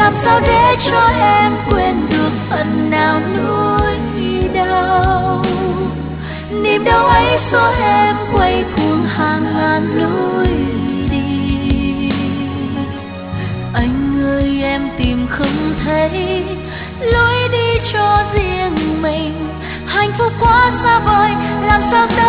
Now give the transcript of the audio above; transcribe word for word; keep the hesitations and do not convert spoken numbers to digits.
làm sao để cho em quên được phần nào nỗi đau. Niềm đau ấy xóa em quay cuồng hàng ngàn lối đi. Anh ơi em tìm không thấy lối đi cho riêng mình, hạnh phúc quá xa vời làm sao ta